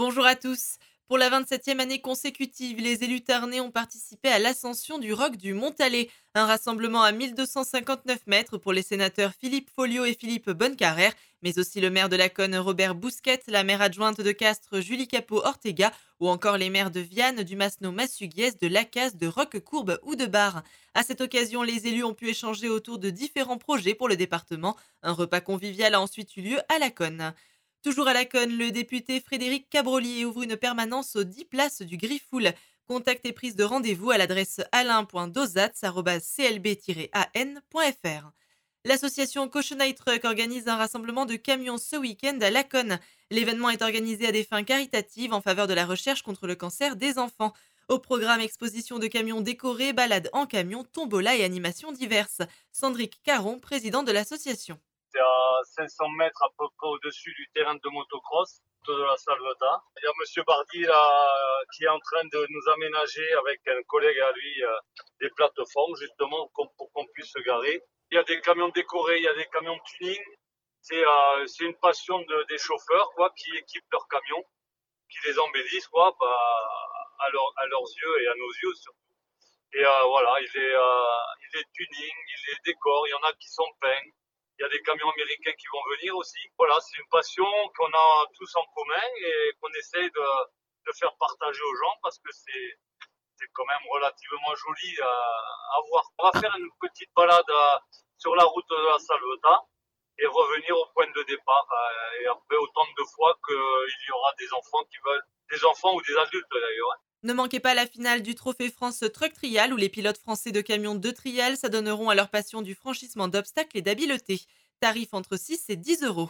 Bonjour à tous. Pour la 27e année consécutive, les élus tarnais ont participé à l'ascension du roc du Montalet, un rassemblement à 1259 mètres pour les sénateurs Philippe Folliot et Philippe Bonnecarrère, mais aussi le maire de Laconne Robert Bousquet, la maire adjointe de Castres Julie Capot-Ortega ou encore les maires de Viane, du Masno-Massuguiès, de Lacaze, de Roquecourbe ou de Bar. À cette occasion, les élus ont pu échanger autour de différents projets pour le département. Un repas convivial a ensuite eu lieu à Laconne. Toujours à Laconne, le député Frédéric Cabrolier ouvre une permanence aux 10 places du Griffoul. Contact et prise de rendez-vous à l'adresse alain.dosatz@clb-an.fr. L'association Cochonai Truck organise un rassemblement de camions ce week-end à Laconne. L'événement est organisé à des fins caritatives en faveur de la recherche contre le cancer des enfants. Au programme, exposition de camions décorés, balades en camion, tombola et animations diverses. Sandrick Caron, président de l'association. C'est à 500 mètres à peu près au-dessus du terrain de motocross de la Salvetat. Il y a Monsieur Bardi là, qui est en train de nous aménager avec un collègue à lui des plateformes justement pour qu'on puisse se garer. Il y a des camions décorés, il y a des camions tuning. C'est une passion des chauffeurs quoi, qui équipent leurs camions, qui les embellissent quoi, à leurs yeux et à nos yeux surtout. Et voilà, il est tuning, il les décore, il y en a qui sont peints. Il y a des camions américains qui vont venir aussi. Voilà, c'est une passion qu'on a tous en commun et qu'on essaie de faire partager aux gens parce que c'est quand même relativement joli à voir. On va faire une petite balade sur la route de la Salvetat et revenir au point de départ. Et après, autant de fois qu'il y aura des enfants qui veulent, des enfants ou des adultes d'ailleurs. Ne manquez pas la finale du Trophée France Truck Trial où les pilotes français de camions de trial s'adonneront à leur passion du franchissement d'obstacles et d'habileté. Tarif entre 6 et 10 euros.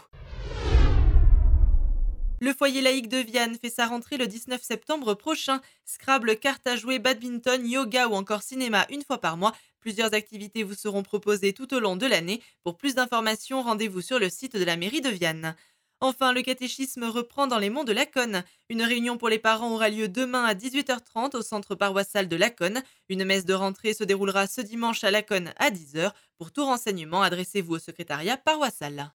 Le foyer laïque de Viane fait sa rentrée le 19 septembre prochain. Scrabble, cartes à jouer, badminton, yoga ou encore cinéma une fois par mois. Plusieurs activités vous seront proposées tout au long de l'année. Pour plus d'informations, rendez-vous sur le site de la mairie de Viane. Enfin, le catéchisme reprend dans les monts de Laconne. Une réunion pour les parents aura lieu demain à 18h30 au centre paroissial de Laconne. Une messe de rentrée se déroulera ce dimanche à Laconne à 10h. Pour tout renseignement, adressez-vous au secrétariat paroissial.